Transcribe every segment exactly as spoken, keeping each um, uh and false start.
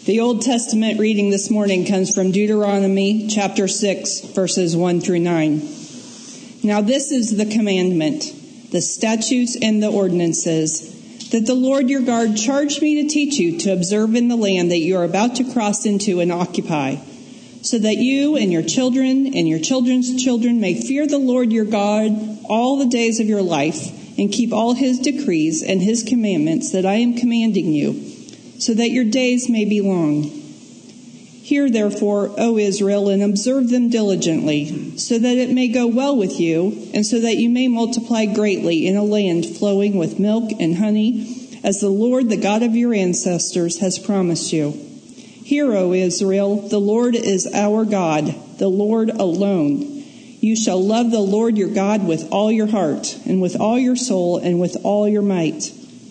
The Old Testament reading this morning comes from Deuteronomy chapter six, verses one through nine. Now this is the commandment, the statutes and the ordinances, that the Lord your God charged me to teach you to observe in the land that you are about to cross into and occupy, so that you and your children and your children's children may fear the Lord your God all the days of your life, and keep all his decrees and his commandments that I am commanding you, so that your days may be long. Hear therefore, O Israel, and observe them diligently, so that it may go well with you, and so that you may multiply greatly in a land flowing with milk and honey, as the Lord, the God of your ancestors, has promised you. Hear, O Israel, the Lord is our God, the Lord alone. You shall love the Lord your God with all your heart, and with all your soul, and with all your might.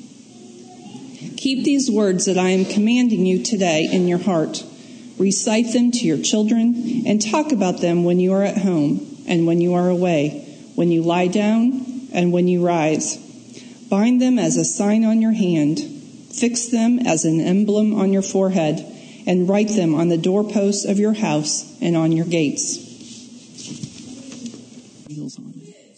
Keep these words that I am commanding you today in your heart. Recite them to your children, and talk about them when you are at home, and when you are away, when you lie down, and when you rise. Bind them as a sign on your hand. Fix them as an emblem on your forehead, and write them on the doorposts of your house and on your gates. Heels on.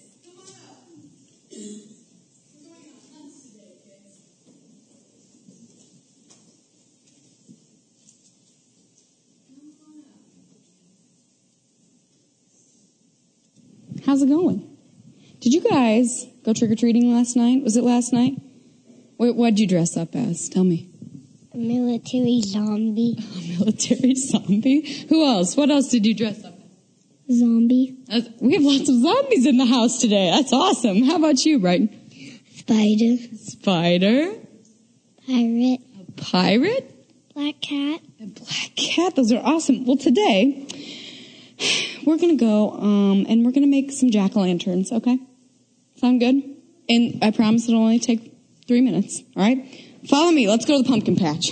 How's it going? Did you guys go trick-or-treating last night? Was it last night? What what'd you dress up as? Tell me. A military zombie. A military zombie? Who else? What else did you dress up as? Zombie. Uh, we have lots of zombies in the house today. That's awesome. How about you, Brighton? Spider. Spider. Pirate. A pirate. Black cat. A black cat. Those are awesome. Well, today we're going to go um, and we're going to make some jack-o'-lanterns, okay? Sound good? And I promise it'll only take three minutes, all right? Follow me. Let's go to the pumpkin patch.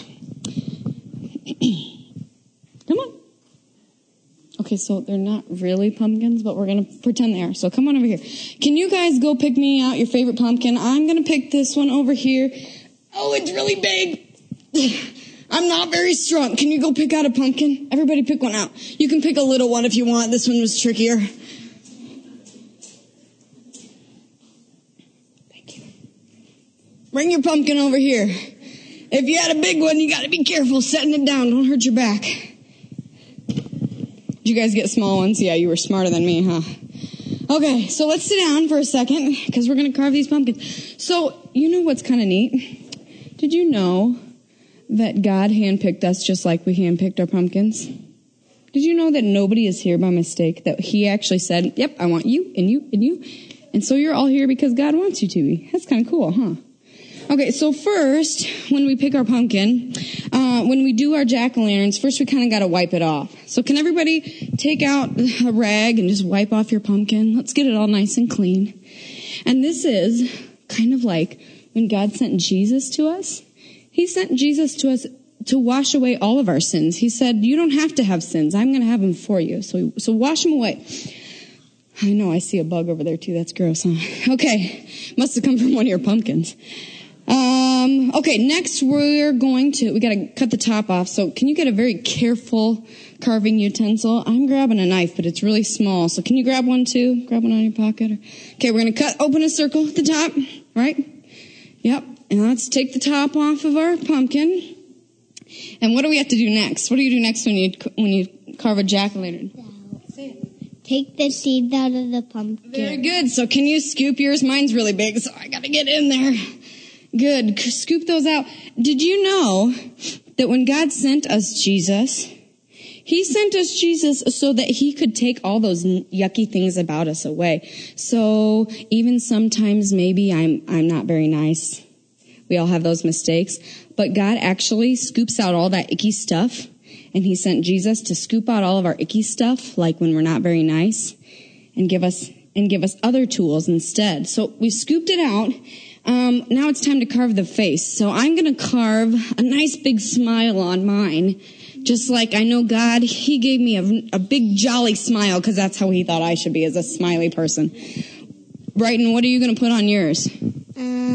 Come on. Okay, so they're not really pumpkins, but we're going to pretend they are. So come on over here. Can you guys go pick me out your favorite pumpkin? I'm going to pick this one over here. Oh, it's really big. I'm not very strong. Can you go pick out a pumpkin? Everybody pick one out. You can pick a little one if you want. This one was trickier. Thank you. Bring your pumpkin over here. If you had a big one, you got to be careful setting it down. Don't hurt your back. Did you guys get small ones? Yeah, you were smarter than me, huh? Okay, so let's sit down for a second because we're going to carve these pumpkins. So, you know what's kind of neat? Did you know that God handpicked us just like we handpicked our pumpkins? Did you know that nobody is here by mistake? That he actually said, yep, I want you and you and you. And so you're all here because God wants you to be. That's kind of cool, huh? Okay, so first, when we pick our pumpkin, uh, when we do our jack-o'-lanterns, first we kind of got to wipe it off. So can everybody take out a rag and just wipe off your pumpkin? Let's get it all nice and clean. And this is kind of like when God sent Jesus to us. He sent Jesus to us to wash away all of our sins. He said, you don't have to have sins. I'm going to have them for you. So, so wash them away. I know, I see a bug over there too. That's gross, huh? Okay. Must have come from one of your pumpkins. Um, okay, next we're going to, we got to cut the top off. So can you get a very careful carving utensil? I'm grabbing a knife, but it's really small. So can you grab one too? Grab one out of your pocket. Or, okay, we're going to cut, open a circle at the top, right? Yep. And let's take the top off of our pumpkin. And what do we have to do next? What do you do next when you when you carve a jack-o'-lantern? Say it. Take the seeds out of the pumpkin. Very good. So can you scoop yours? Mine's really big, so I got to get in there. Good. Scoop those out. Did you know that when God sent us Jesus, he sent us Jesus so that he could take all those yucky things about us away. So even sometimes maybe I'm I'm not very nice. We all have those mistakes. But God actually scoops out all that icky stuff. And he sent Jesus to scoop out all of our icky stuff, like when we're not very nice, and give us and give us other tools instead. So we scooped it out. Um, now it's time to carve the face. So I'm going to carve a nice big smile on mine. Just like I know God, he gave me a, a big jolly smile because that's how he thought I should be, as a smiley person. Brighton, what are you going to put on yours? Um...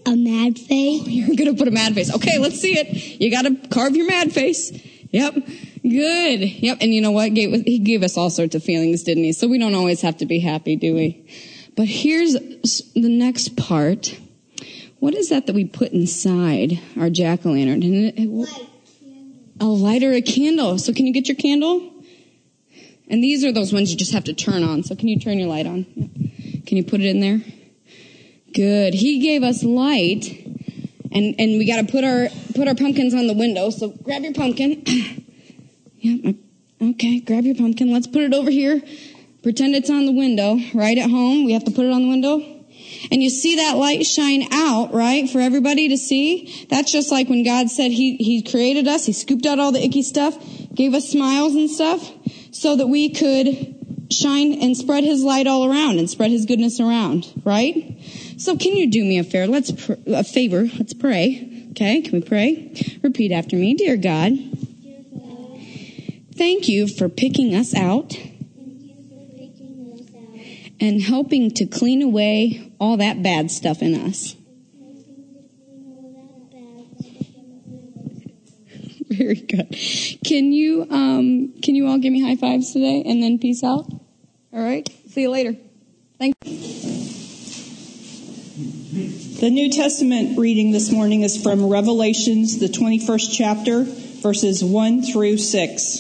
A mad face. You're going to put a mad face. Okay, let's see it. You got to carve your mad face. Yep. Good. Yep. And you know what? He gave us all sorts of feelings, didn't he? So we don't always have to be happy, do we? But here's the next part. What is that that we put inside our jack-o'-lantern? It, it, a light or a candle. So can you get your candle? And these are those ones you just have to turn on. So can you turn your light on? Yep. Can you put it in there? Good. He gave us light, and and we got to put our put our pumpkins on the window. So grab your pumpkin. Yep. Okay. Grab your pumpkin. Let's put it over here. Pretend it's on the window. Right at home, we have to put it on the window. And you see that light shine out, right, for everybody to see? That's just like when God said he, he created us. He scooped out all the icky stuff, gave us smiles and stuff, so that we could shine and spread his light all around and spread his goodness around, right? So can you do me a favor? Let's pr- a favor. Let's pray. Okay, can we pray? Repeat after me. Dear God, thank you for picking us out and helping to clean away all that bad stuff in us. Very good. Can you um, can you all give me high fives today and then peace out? All right. See you later. Thank you. The New Testament reading this morning is from Revelations, the twenty-first chapter, verses one through six.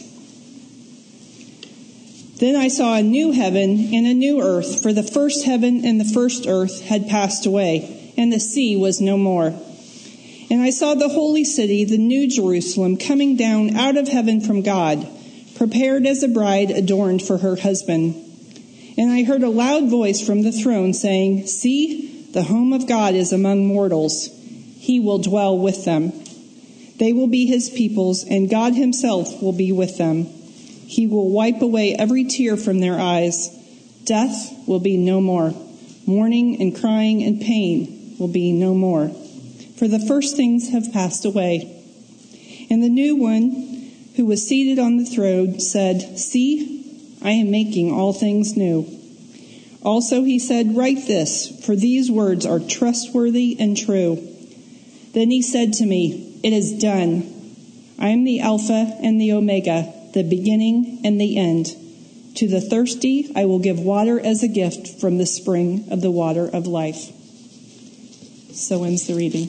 Then I saw a new heaven and a new earth, for the first heaven and the first earth had passed away, and the sea was no more. And I saw the holy city, the new Jerusalem, coming down out of heaven from God, prepared as a bride adorned for her husband. And I heard a loud voice from the throne saying, "See, the home of God is among mortals. He will dwell with them. They will be his peoples, and God himself will be with them. He will wipe away every tear from their eyes. Death will be no more. Mourning and crying and pain will be no more. For the first things have passed away." And the new one who was seated on the throne said, "See, I am making all things new." Also he said, "Write this, for these words are trustworthy and true." Then he said to me, "It is done. I am the Alpha and the Omega, the beginning and the end. To the thirsty I will give water as a gift from the spring of the water of life." So ends the reading.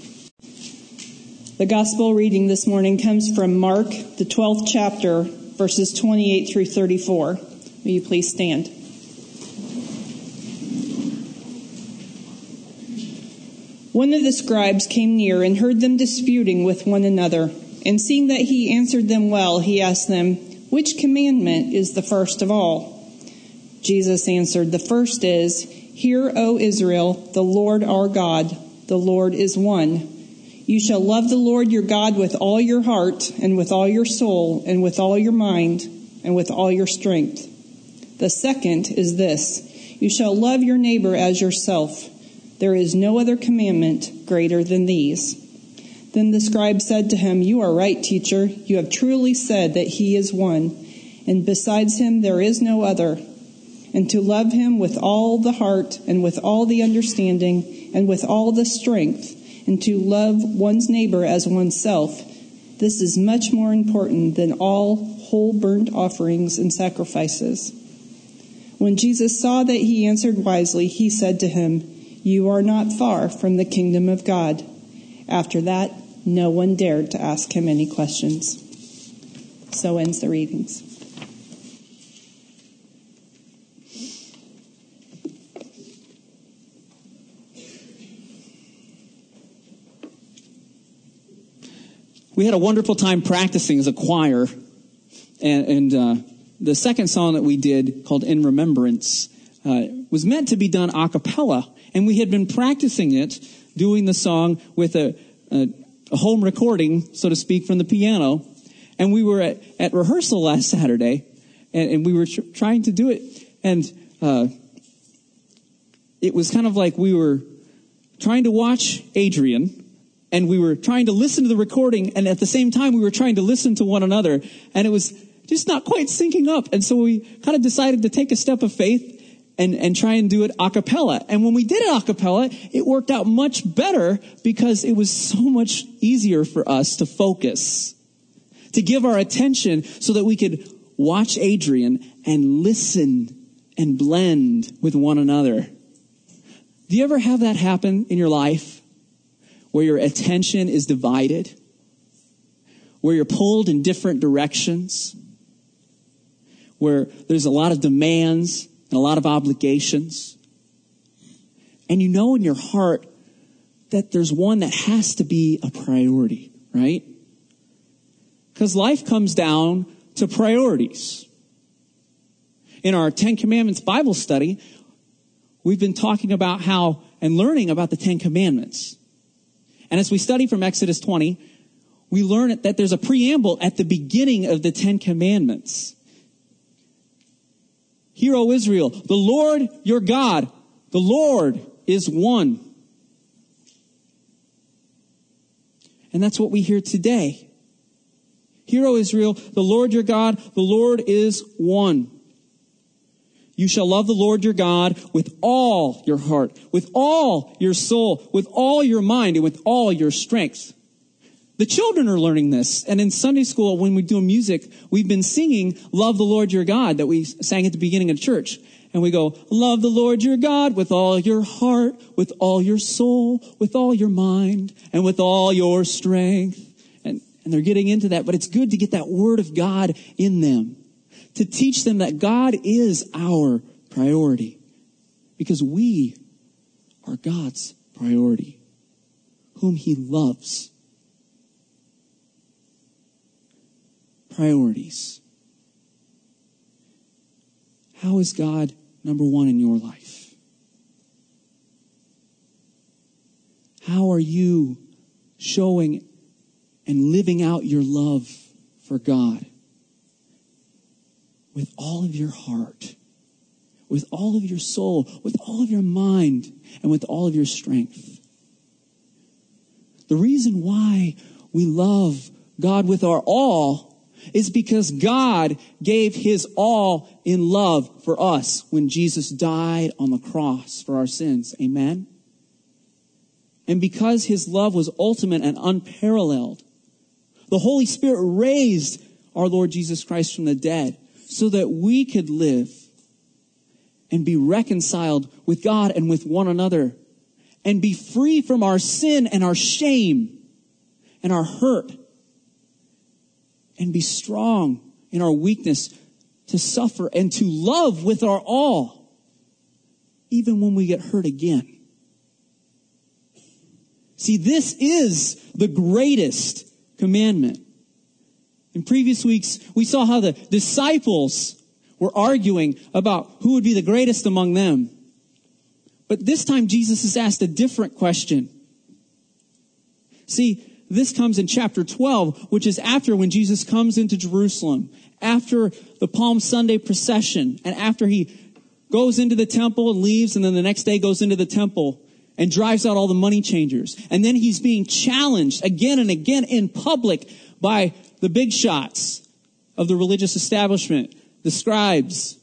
The gospel reading this morning comes from Mark, the twelfth chapter, verses twenty-eight through thirty-four. Will you please stand? One of the scribes came near and heard them disputing with one another. And seeing that he answered them well, he asked them, "Which commandment is the first of all?" Jesus answered, "The first is, 'Hear, O Israel, the Lord our God, the Lord is one. You shall love the Lord your God with all your heart and with all your soul and with all your mind and with all your strength. The second is this, you shall love your neighbor as yourself. There is no other commandment greater than these." Then the scribe said to him, "You are right, teacher. You have truly said that he is one, and besides him there is no other. And to love him with all the heart and with all the understanding and with all the strength, and to love one's neighbor as oneself, this is much more important than all whole burnt offerings and sacrifices." When Jesus saw that he answered wisely, he said to him, "You are not far from the kingdom of God." After that, no one dared to ask him any questions. So ends the readings. We had a wonderful time practicing as a choir, and, and uh, the second song that we did, called "In Remembrance," uh, was meant to be done a cappella, and we had been practicing it, doing the song with a, a, a home recording, so to speak, from the piano, and we were at, at rehearsal last Saturday, and, and we were tr- trying to do it, and uh, it was kind of like we were trying to watch Adrian, and we were trying to listen to the recording, and at the same time we were trying to listen to one another, and it was just not quite syncing up. And so we kind of decided to take a step of faith and, and try and do it a cappella. And when we did it a cappella, it worked out much better because it was so much easier for us to focus, to give our attention so that we could watch Adrian and listen and blend with one another. Do you ever have that happen in your life where your attention is divided, where you're pulled in different directions, where there's a lot of demands and a lot of obligations, and you know in your heart that there's one that has to be a priority, right? Because life comes down to priorities. In our Ten Commandments Bible study, we've been talking about how and learning about the Ten Commandments. And as we study from Exodus twenty, we learn that there's a preamble at the beginning of the Ten Commandments. Hear, O Israel, the Lord your God, the Lord is one. And that's what we hear today. Hear, O Israel, the Lord your God, the Lord is one. You shall love the Lord your God with all your heart, with all your soul, with all your mind, and with all your strength. The children are learning this. And in Sunday school, when we do music, we've been singing Love the Lord your God that we sang at the beginning of church. And we go, love the Lord your God with all your heart, with all your soul, with all your mind, and with all your strength. And, and they're getting into that, but it's good to get that word of God in them, to teach them that God is our priority, because we are God's priority, whom he loves. Priorities. How is God number one in your life? How are you showing and living out your love for God? With all of your heart, with all of your soul, with all of your mind, and with all of your strength. The reason why we love God with our all is because God gave his all in love for us when Jesus died on the cross for our sins. Amen? And because his love was ultimate and unparalleled, the Holy Spirit raised our Lord Jesus Christ from the dead so that we could live and be reconciled with God and with one another and be free from our sin and our shame and our hurt, and be strong in our weakness to suffer and to love with our all, even when we get hurt again. See, this is the greatest commandment. In previous weeks, we saw how the disciples were arguing about who would be the greatest among them. But this time, Jesus is asked a different question. See, this comes in chapter twelve, which is after when Jesus comes into Jerusalem, after the Palm Sunday procession, and after he goes into the temple and leaves, and then the next day goes into the temple and drives out all the money changers. And then he's being challenged again and again in public by the big shots of the religious establishment, the scribes.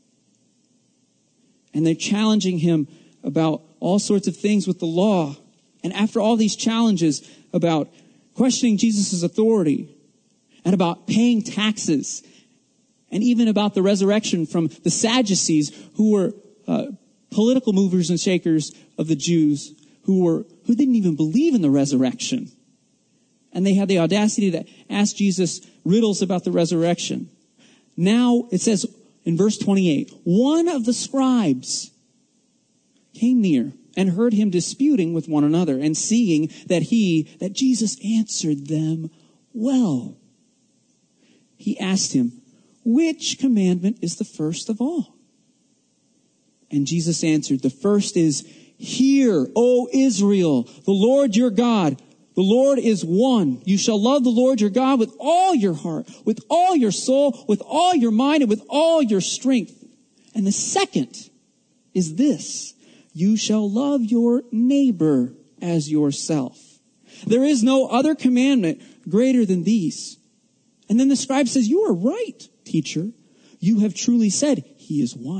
And they're challenging him about all sorts of things with the law. And after all these challenges about questioning Jesus' authority and about paying taxes and even about the resurrection from the Sadducees, who were uh, political movers and shakers of the Jews, who were who didn't even believe in the resurrection. And they had the audacity to ask Jesus riddles about the resurrection. Now, it says in verse twenty-eight, one of the scribes came near and heard him disputing with one another, and seeing that he, that Jesus answered them well, he asked him, which commandment is the first of all? And Jesus answered, the first is, hear, O Israel, the Lord your God, the Lord is one. You shall love the Lord your God with all your heart, with all your soul, with all your mind, and with all your strength. And the second is this, you shall love your neighbor as yourself. There is no other commandment greater than these. And then the scribe says, you are right, teacher. You have truly said, he is one.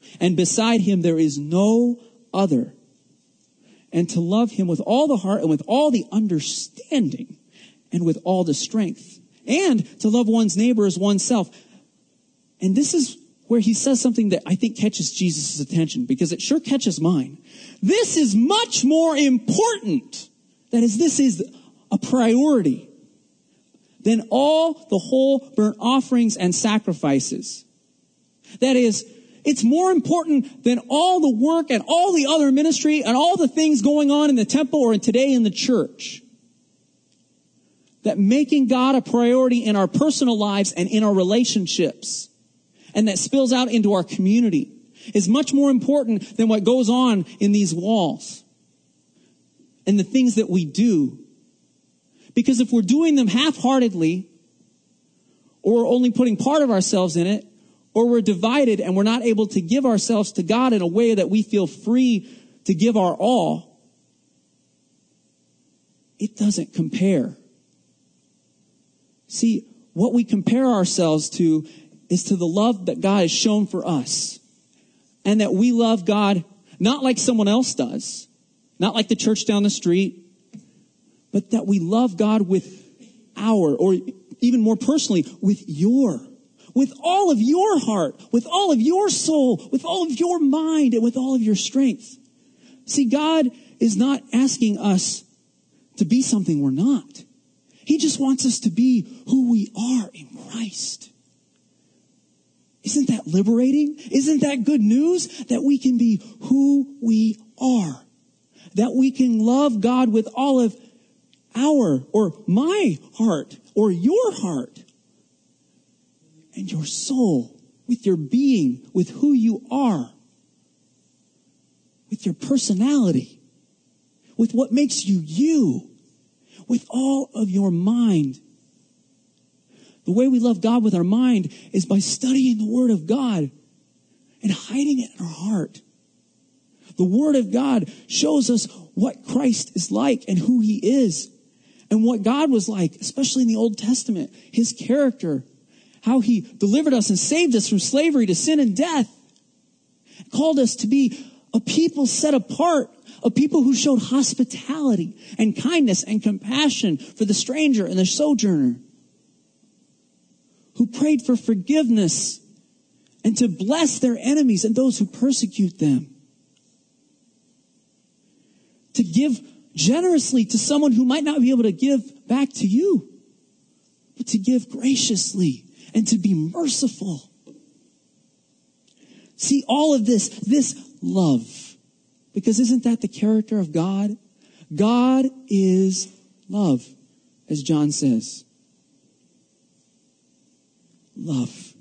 and beside him there is no other. And to love him with all the heart and with all the understanding and with all the strength. And to love one's neighbor as oneself. And this is where he says something that I think catches Jesus' attention, because it sure catches mine. This is much more important. That is, this is a priority than all the whole burnt offerings and sacrifices. That is, it's more important than all the work and all the other ministry and all the things going on in the temple or today in the church. That making God a priority in our personal lives and in our relationships, and that spills out into our community, is much more important than what goes on in these walls and the things that we do. Because if we're doing them half-heartedly, or we're only putting part of ourselves in it, or we're divided and we're not able to give ourselves to God in a way that we feel free to give our all, it doesn't compare. See, what we compare ourselves to is to the love that God has shown for us. And that we love God not like someone else does, not like the church down the street, but that we love God with our, or even more personally, with your, with all of your heart, with all of your soul, with all of your mind, and with all of your strength. See, God is not asking us to be something we're not. He just wants us to be who we are in Christ. Isn't that liberating? Isn't that good news? That we can be who we are. That we can love God with all of our, or my heart, or your heart, and your soul, with your being, with who you are, with your personality, with what makes you you, with all of your mind. The way we love God with our mind is by studying the Word of God and hiding it in our heart. The Word of God shows us what Christ is like and who He is, and what God was like, especially in the Old Testament, His character, how He delivered us and saved us from slavery to sin and death, called us to be a people set apart, a people who showed hospitality and kindness and compassion for the stranger and the sojourner, who prayed for forgiveness and to bless their enemies and those who persecute them, to give generously to someone who might not be able to give back to you, but to give graciously and to be merciful. See, all of this, this love, because isn't that the character of God? God is love, as John says. Love.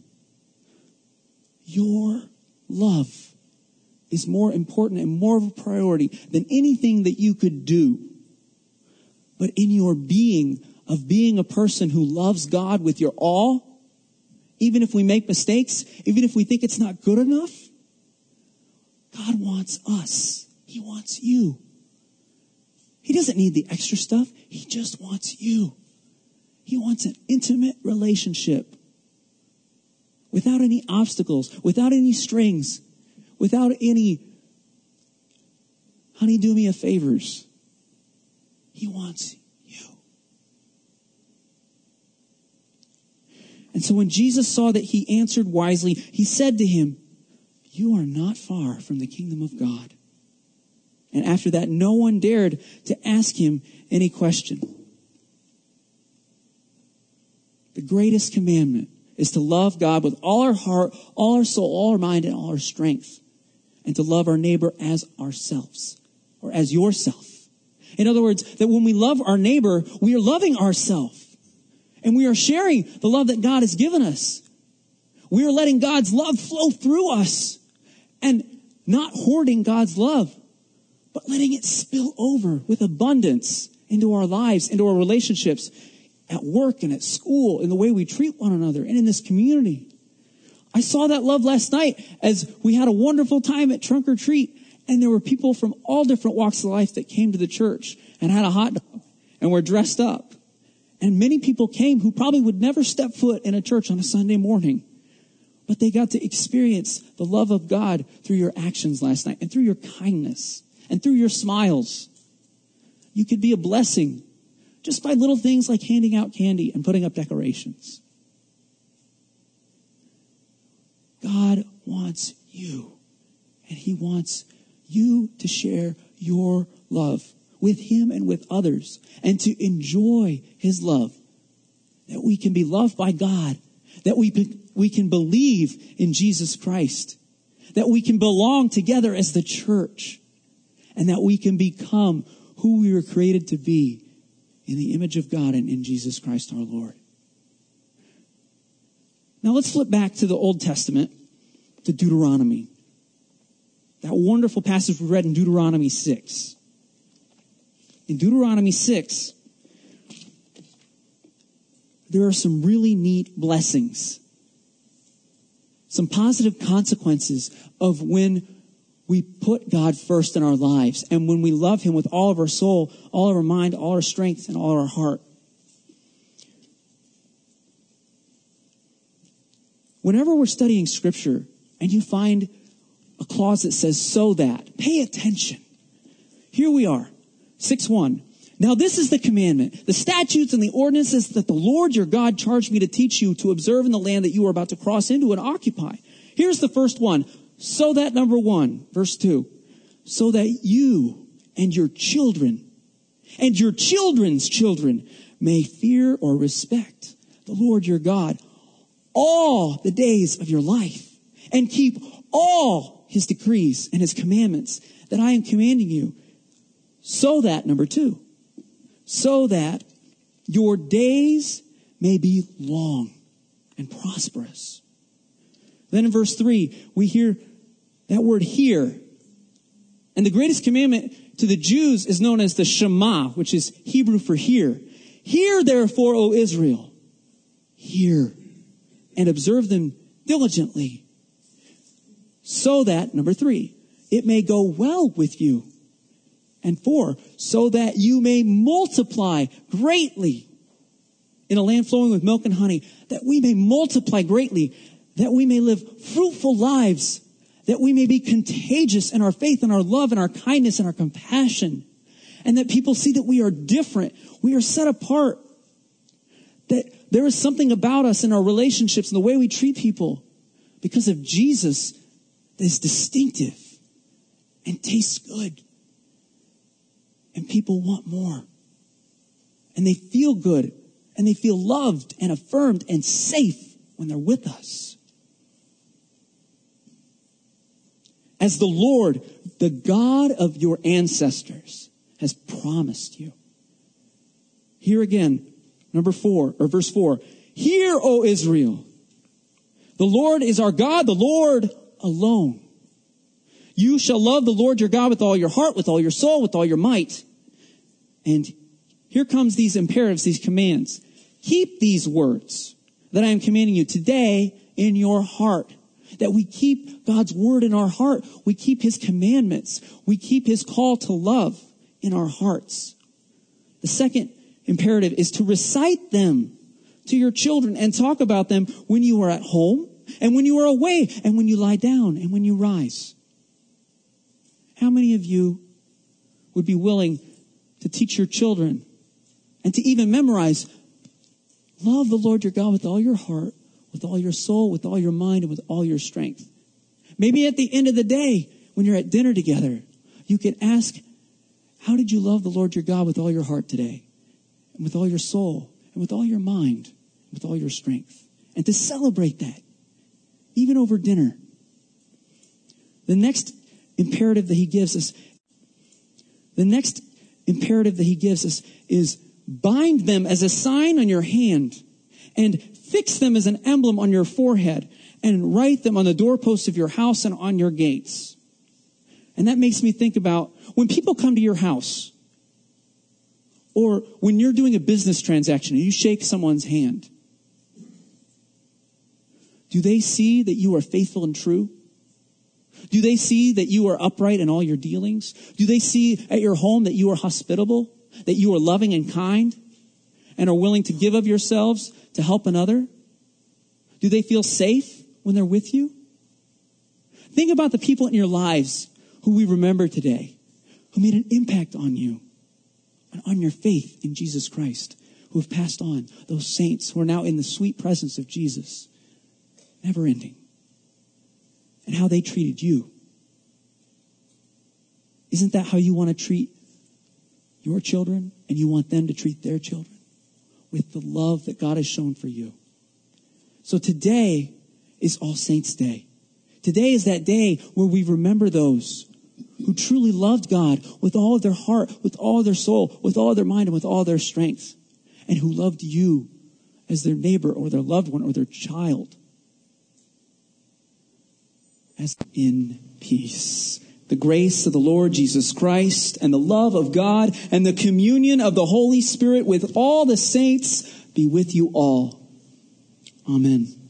Your love is more important and more of a priority than anything that you could do. But in your being of being a person who loves God with your all, even if we make mistakes, even if we think it's not good enough, God wants us. He wants you. He doesn't need the extra stuff. He just wants you. He wants an intimate relationship without any obstacles, without any strings, without any, honey, do me a favors. He wants you. And so when Jesus saw that he answered wisely, he said to him, "You are not far from the kingdom of God." And after that, no one dared to ask him any question. The greatest commandment is to love God with all our heart, all our soul, all our mind, and all our strength. And to love our neighbor as ourselves, or as yourself. In other words, that when we love our neighbor, we are loving ourselves. And we are sharing the love that God has given us. We are letting God's love flow through us. And not hoarding God's love, but letting it spill over with abundance into our lives, into our relationships, at work and at school, in the way we treat one another, and in this community. I saw that love last night as we had a wonderful time at Trunk or Treat, and there were people from all different walks of life that came to the church and had a hot dog and were dressed up. And many people came who probably would never step foot in a church on a Sunday morning, but they got to experience the love of God through your actions last night and through your kindness and through your smiles. You could be a blessing just by little things like handing out candy and putting up decorations. God wants you, and he wants you to share your love with him and with others, and to enjoy his love. That we can be loved by God, that we, be, we can believe in Jesus Christ, that we can belong together as the church, and that we can become who we were created to be in the image of God and in Jesus Christ our Lord. Now let's flip back to the Old Testament, to Deuteronomy. That wonderful passage we read in Deuteronomy six. In Deuteronomy six, there are some really neat blessings. Some positive consequences of when we put God first in our lives and when we love him with all of our soul, all of our mind, all our strength, and all our heart. Whenever we're studying Scripture and you find a clause that says, so that, pay attention. Here we are, six one. Now this is the commandment, the statutes and the ordinances that the Lord your God charged me to teach you to observe in the land that you are about to cross into and occupy. Here's the first one. So that, number one, verse two, so that you and your children and your children's children may fear or respect the Lord your God all the days of your life and keep all his decrees and his commandments that I am commanding you. So that, number two, so that your days may be long and prosperous. Then in verse three, we hear that word hear. And the greatest commandment to the Jews is known as the Shema, which is Hebrew for hear. Hear therefore, O Israel, hear and observe them diligently, so that, number three, it may go well with you. And four, so that you may multiply greatly in a land flowing with milk and honey, that we may multiply greatly, that we may live fruitful lives, that we may be contagious in our faith and our love and our kindness and our compassion, and that people see that we are different, we are set apart, that there is something about us in our relationships and the way we treat people because of Jesus that is distinctive and tastes good. And people want more. And they feel good. And they feel loved and affirmed and safe when they're with us. As the Lord, the God of your ancestors, has promised you. Here again, number four, or verse four. Hear, O Israel, the Lord is our God, the Lord alone. You shall love the Lord your God with all your heart, with all your soul, with all your might. And here comes these imperatives, these commands. Keep these words that I am commanding you today in your heart. That we keep God's word in our heart. We keep his commandments. We keep his call to love in our hearts. The second imperative is to recite them to your children and talk about them when you are at home and when you are away and when you lie down and when you rise. How many of you would be willing to teach your children and to even memorize, love the Lord your God with all your heart, with all your soul, with all your mind, and with all your strength? Maybe at the end of the day, when you're at dinner together, you can ask, how did you love the Lord your God with all your heart today? And with all your soul, and with all your mind, and with all your strength? And to celebrate that, even over dinner. The next imperative that he gives us, the next imperative that he gives us is bind them as a sign on your hand and fix them as an emblem on your forehead and write them on the doorposts of your house and on your gates. And that makes me think about when people come to your house or when you're doing a business transaction and you shake someone's hand. Do they see that you are faithful and true? Do they see that you are upright in all your dealings? Do they see at your home that you are hospitable, that you are loving and kind, and are willing to give of yourselves to help another? Do they feel safe when they're with you? Think about the people in your lives who we remember today, who made an impact on you and on your faith in Jesus Christ, who have passed on, those saints who are now in the sweet presence of Jesus, never ending, and how they treated you. Isn't that how you want to treat your children, and you want them to treat their children? With the love that God has shown for you. So today is All Saints' Day. Today is that day where we remember those who truly loved God with all of their heart, with all of their soul, with all of their mind, and with all their strength, and who loved you as their neighbor or their loved one or their child. As in peace. The grace of the Lord Jesus Christ and the love of God and the communion of the Holy Spirit with all the saints be with you all. Amen.